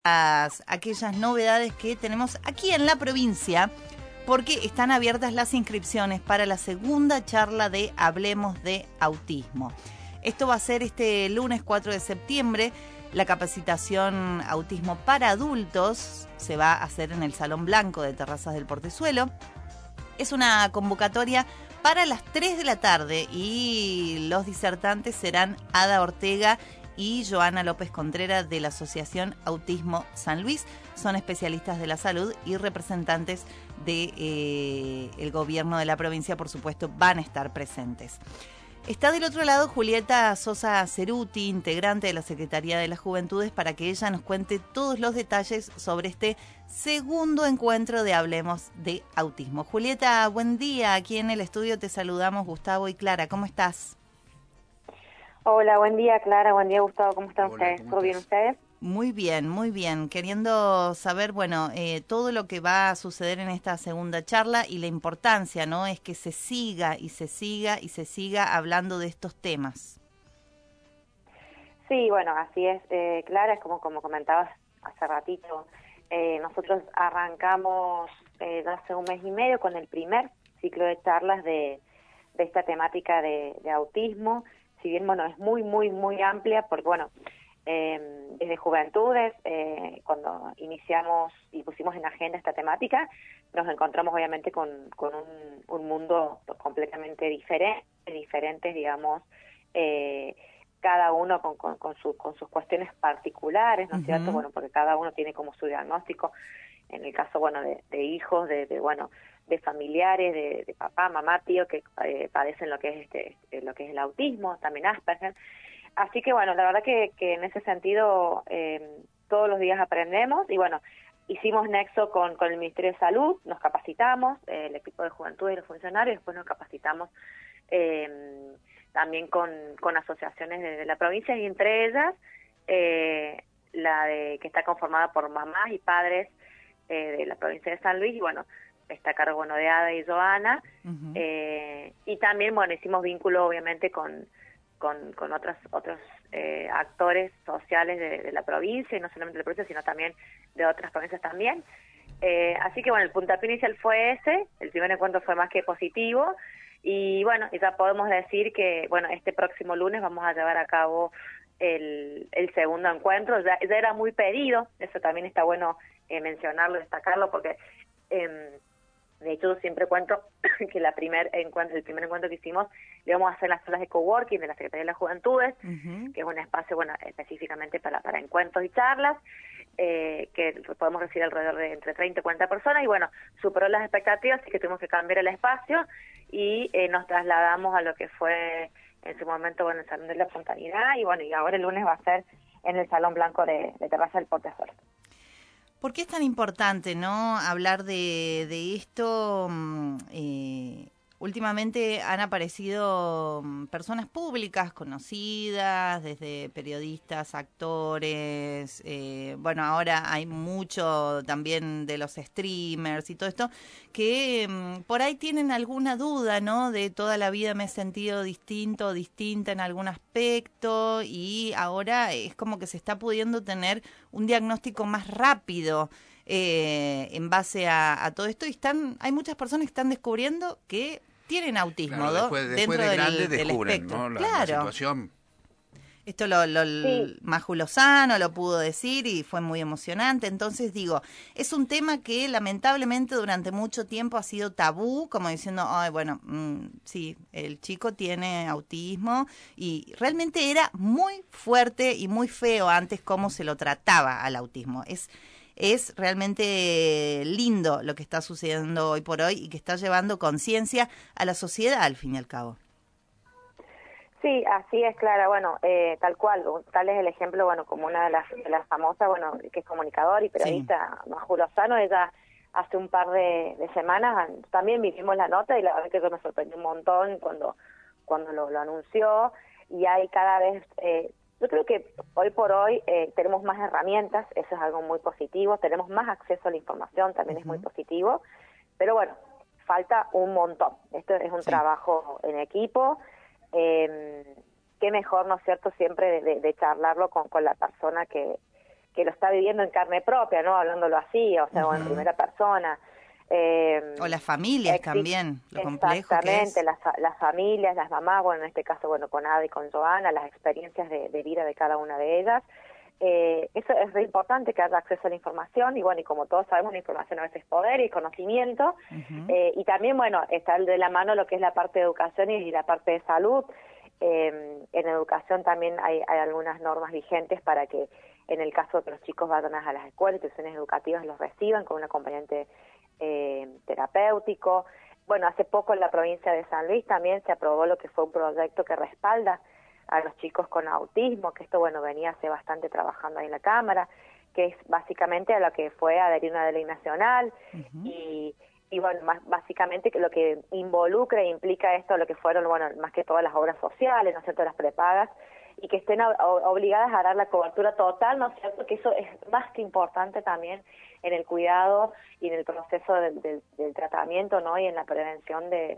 aquellas novedades que tenemos aquí en la provincia, porque están abiertas las inscripciones para la segunda charla de Hablemos de Autismo. Esto va a ser este lunes 4 de septiembre. La capacitación Autismo para adultos se va a hacer en el Salón Blanco de Terrazas del Portezuelo. Es una convocatoria para las 3 de la tarde y los disertantes serán Ada Ortega y Joana López Contreras de la Asociación Autismo San Luis. Son especialistas de la salud y representantes del gobierno de la provincia, por supuesto, van a estar presentes. Está del otro lado Julieta Sosa Ceruti, integrante de la Secretaría de las Juventudes, para que ella nos cuente todos los detalles sobre este segundo encuentro de Hablemos de Autismo. Julieta, buen día. Aquí en el estudio te saludamos Gustavo y Clara. ¿Cómo estás? Hola, buen día Clara, buen día Gustavo. ¿Cómo están ustedes? ¿Cómo ¿Todo bien ustedes? Muy bien, muy bien. Queriendo saber, bueno, todo lo que va a suceder en esta segunda charla y la importancia, ¿no? Es que se siga y se siga y se siga hablando de estos temas. Sí, bueno, así es, Clara, es como comentabas hace ratito. Nosotros arrancamos hace un mes y medio con el primer ciclo de charlas de esta temática de autismo. Si bien, bueno, es muy amplia, porque, bueno, desde Juventudes, cuando iniciamos y pusimos en agenda esta temática, nos encontramos obviamente con un mundo completamente diferentes, digamos, cada uno con sus cuestiones particulares, ¿no es cierto? Bueno, porque cada uno tiene como su diagnóstico, en el caso, bueno, de hijos, de familiares, de papá, mamá, tío, que padecen lo que es lo que es el autismo, también Asperger. Así que, bueno, la verdad que en ese sentido todos los días aprendemos y, bueno, hicimos nexo con el Ministerio de Salud, nos capacitamos, el equipo de juventud y los funcionarios, después nos capacitamos también con asociaciones de la provincia y entre ellas la que está conformada por mamás y padres de la provincia de San Luis y, bueno, está a cargo, bueno, de Ada y Joana, y también, bueno, hicimos vínculo obviamente con otros actores sociales de la provincia, y no solamente de la provincia, sino también de otras provincias también. Así que, bueno, el puntapié inicial fue ese, el primer encuentro fue más que positivo, y bueno, ya podemos decir que, bueno, este próximo lunes vamos a llevar a cabo el segundo encuentro. Ya era muy pedido, eso también está bueno mencionarlo, destacarlo, porque de hecho, siempre cuento que el primer encuentro que hicimos le vamos a hacer las salas de coworking de la Secretaría de las Juventudes, que es un espacio, bueno, específicamente para encuentros y charlas, que podemos recibir alrededor de entre 30 y 40 personas, y bueno, superó las expectativas, así que tuvimos que cambiar el espacio y nos trasladamos a lo que fue en su momento, bueno, el Salón de la Fontanidad, y bueno, y ahora el lunes va a ser en el Salón Blanco de Terraza del Portezuelo. ¿Por qué es tan importante, no, hablar de esto? Últimamente han aparecido personas públicas conocidas, desde periodistas, actores, bueno, ahora hay mucho también de los streamers y todo esto, que por ahí tienen alguna duda, ¿no? De toda la vida me he sentido distinta en algún aspecto, y ahora es como que se está pudiendo tener un diagnóstico más rápido en base a todo esto, y hay muchas personas que están descubriendo que tienen autismo, claro, después dentro de grande del descubren, espectro. ¿no? La situación. Esto Sí. Maju Lozano lo pudo decir y fue muy emocionante. Entonces digo, es un tema que lamentablemente durante mucho tiempo ha sido tabú, como diciendo, ay, bueno, sí, el chico tiene autismo, y realmente era muy fuerte y muy feo antes cómo se lo trataba al autismo. Es realmente lindo lo que está sucediendo hoy por hoy y que está llevando conciencia a la sociedad, al fin y al cabo. Sí, así es, Clara. Bueno, tal cual, tal es el ejemplo, bueno, como una de las famosas, bueno, que es comunicador y periodista, sí. Maju Lozano. Ella hace un par de semanas también vimos la nota, y la verdad que eso me sorprendió un montón cuando lo anunció, y hay cada vez, yo creo que hoy por hoy tenemos más herramientas, eso es algo muy positivo, tenemos más acceso a la información, también es muy positivo, pero bueno, falta un montón. Esto es un trabajo en equipo. Qué mejor, ¿no es cierto?, siempre de charlarlo con la persona que que lo está viviendo en carne propia, ¿no? Hablándolo así, o sea, o en primera persona. O las familias también, lo complejo que es. Exactamente, las familias, las mamás, bueno, en este caso, bueno, con Ada y con Joana, las experiencias de vida de cada una de ellas. Eso es re importante, que haya acceso a la información, y bueno, y como todos sabemos, la información a veces es poder y conocimiento, y también, bueno, está de la mano lo que es la parte de educación y la parte de salud. En educación también hay algunas normas vigentes para que, en el caso de que los chicos vayan a las escuelas, instituciones educativas, los reciban con un acompañante terapéutico. Bueno, hace poco en la provincia de San Luis también se aprobó lo que fue un proyecto que respalda a los chicos con autismo, que esto, bueno, venía hace bastante trabajando ahí en la Cámara, que es básicamente a lo que fue adherir a una ley nacional, y bueno, básicamente que lo que involucra e implica esto, lo que fueron, bueno, más que todas las obras sociales, ¿no es cierto?, las prepagas, y que estén obligadas a dar la cobertura total, ¿no es cierto?, que eso es más que importante también en el cuidado y en el proceso del tratamiento, ¿no?, y en la prevención de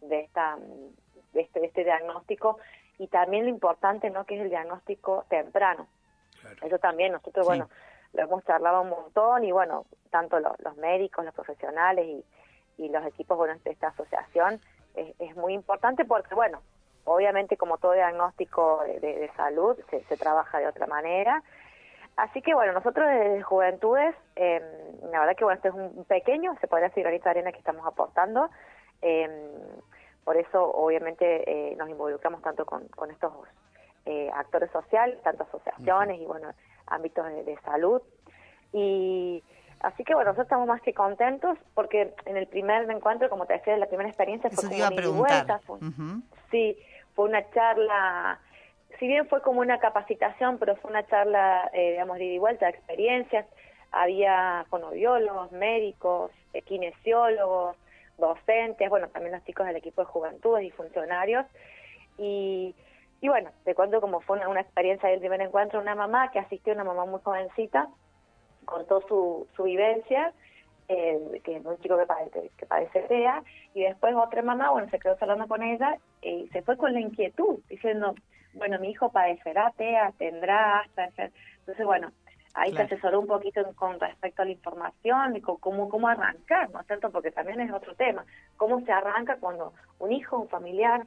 este diagnóstico, y también lo importante, ¿no?, que es el diagnóstico temprano. Claro. Eso también nosotros, bueno, lo hemos charlado un montón, y bueno, tanto los médicos, los profesionales y los equipos, bueno, de esta asociación, es muy importante porque, bueno, obviamente como todo diagnóstico de salud se trabaja de otra manera. Así que bueno, nosotros desde Juventudes, la verdad que bueno, este es un pequeño, se podría decir, granito de arena que estamos aportando, por eso obviamente nos involucramos tanto con estos actores sociales, tanto asociaciones y bueno, ámbitos de salud, y así que bueno, nosotros estamos más que contentos porque en el primer encuentro, como te decía, la primera experiencia fue como una ida y vuelta, sí, fue una charla, si bien fue como una capacitación, pero fue una charla, digamos, de ida y vuelta, de experiencias. Había fonoaudiólogos, médicos, kinesiólogos, docentes, bueno, también los chicos del equipo de juventudes y funcionarios. Y bueno, te cuento cómo fue una experiencia del primer encuentro. Una mamá que asistió, una mamá muy jovencita, contó su vivencia, que es un chico que padece TEA, y después otra mamá, bueno, se quedó hablando con ella y se fue con la inquietud, diciendo, bueno, mi hijo padecerá TEA, tendrá Asperger. Entonces, bueno, ahí se asesoró un poquito con respecto a la información y con cómo arrancar, ¿no es cierto? Porque también es otro tema, cómo se arranca cuando un hijo, un familiar,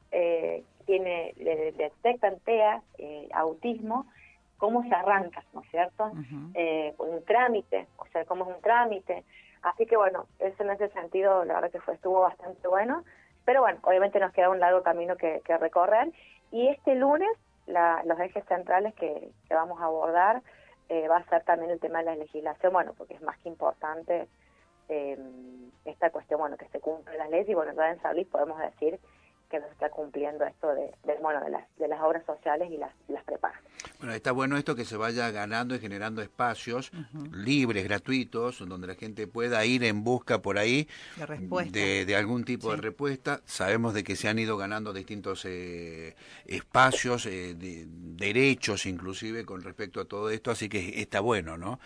le detectan TEA, autismo, cómo se arranca, ¿no es cierto? Un trámite, o sea, cómo es un trámite. Así que bueno, eso en ese sentido, la verdad que estuvo bastante bueno, pero bueno, obviamente nos queda un largo camino que recorrer, y este lunes los ejes centrales que vamos a abordar va a ser también el tema de la legislación, bueno, porque es más que importante esta cuestión, bueno, que se cumplen las leyes, y bueno, ya en San Luis podemos decir que nos está cumpliendo esto de las obras sociales y las prepagas. Bueno, está bueno esto, que se vaya ganando y generando espacios libres, gratuitos, donde la gente pueda ir en busca por ahí de algún tipo de respuesta. Sabemos de que se han ido ganando distintos espacios, derechos inclusive con respecto a todo esto, así que está bueno, ¿no?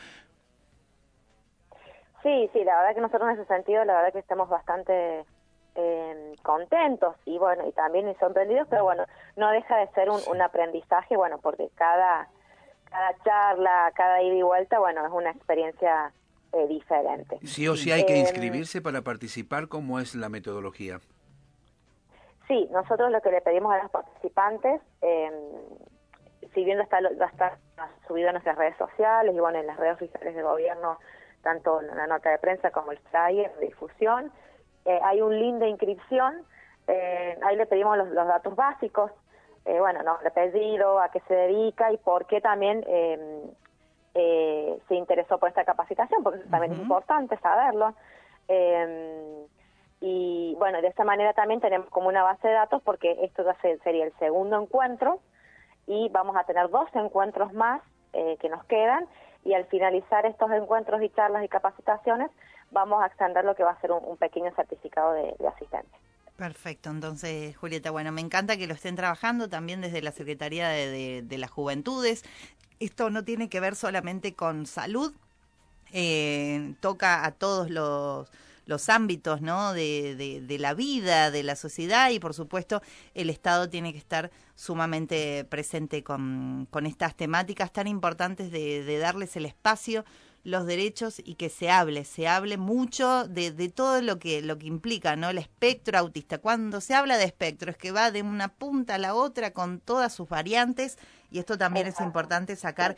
Sí, la verdad que nosotros en ese sentido, la verdad que estamos bastante contentos y bueno, y también sorprendidos, pero bueno, no deja de ser un aprendizaje, bueno, porque cada charla, cada ida y vuelta, bueno, es una experiencia diferente. Sí o sí hay que inscribirse para participar. ¿Cómo es la metodología? Sí, nosotros lo que le pedimos a los participantes, si bien está subido en nuestras redes sociales y bueno, en las redes oficiales del gobierno, tanto en la nota de prensa como el flyer de difusión, hay un link de inscripción, ahí le pedimos los datos básicos, bueno, nombre, apellido, a qué se dedica y por qué también se interesó por esta capacitación, porque eso también es importante saberlo. Y bueno, de esta manera también tenemos como una base de datos, porque esto ya sería el segundo encuentro y vamos a tener 2 encuentros más que nos quedan, y al finalizar estos encuentros y charlas y capacitaciones vamos a extender lo que va a ser un pequeño certificado de asistencia. Perfecto, entonces Julieta, bueno, me encanta que lo estén trabajando también desde la Secretaría de las Juventudes. Esto no tiene que ver solamente con salud, toca a todos los los ámbitos, ¿no? de la vida, de la sociedad, y por supuesto el Estado tiene que estar sumamente presente con estas temáticas tan importantes de darles el espacio, los derechos, y que se hable mucho de todo lo que implica, ¿no? El espectro autista. Cuando se habla de espectro es que va de una punta a la otra con todas sus variantes, y esto también es importante sacar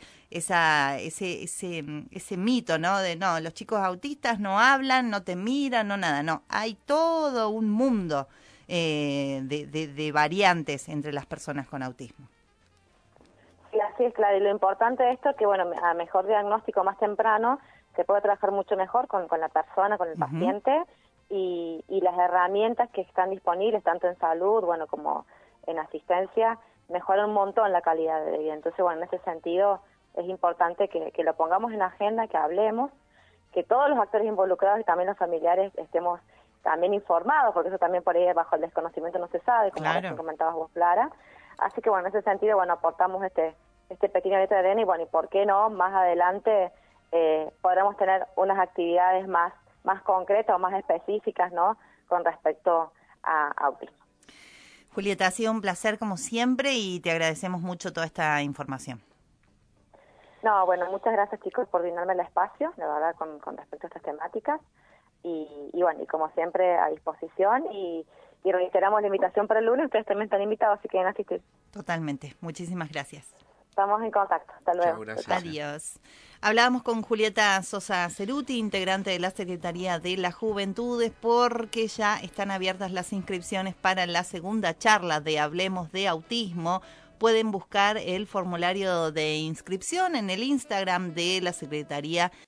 ese mito, ¿no? De no, los chicos autistas no hablan, no te miran, no nada, no. Hay todo un mundo de variantes entre las personas con autismo. Sí, así es, claro, y lo importante de esto es que, bueno, a mejor diagnóstico más temprano se puede trabajar mucho mejor con la persona, con el paciente, y las herramientas que están disponibles, tanto en salud, bueno, como en asistencia, mejoran un montón la calidad de vida. Entonces, bueno, en ese sentido es importante que lo pongamos en agenda, que hablemos, que todos los actores involucrados y también los familiares estemos también informados, porque eso también por ahí bajo el desconocimiento no se sabe, como recién comentabas vos, Clara. Así que, bueno, en ese sentido, bueno, aportamos este pequeño grito de arena, y bueno, y por qué no, más adelante podremos tener unas actividades más concretas o más específicas, ¿no?, con respecto a autismo. Julieta, ha sido un placer como siempre y te agradecemos mucho toda esta información. No, bueno, muchas gracias, chicos, por brindarme el espacio, la verdad, con respecto a estas temáticas, y bueno, y como siempre a disposición, y reiteramos la invitación para el lunes. Ustedes también están invitados, si quieren asistir. Totalmente. Muchísimas gracias. Estamos en contacto. Hasta luego. Chau, gracias. Adiós. Hablábamos con Julieta Sosa Ceruti, integrante de la Secretaría de las Juventudes, porque ya están abiertas las inscripciones para la segunda charla de Hablemos de Autismo. Pueden buscar el formulario de inscripción en el Instagram de la Secretaría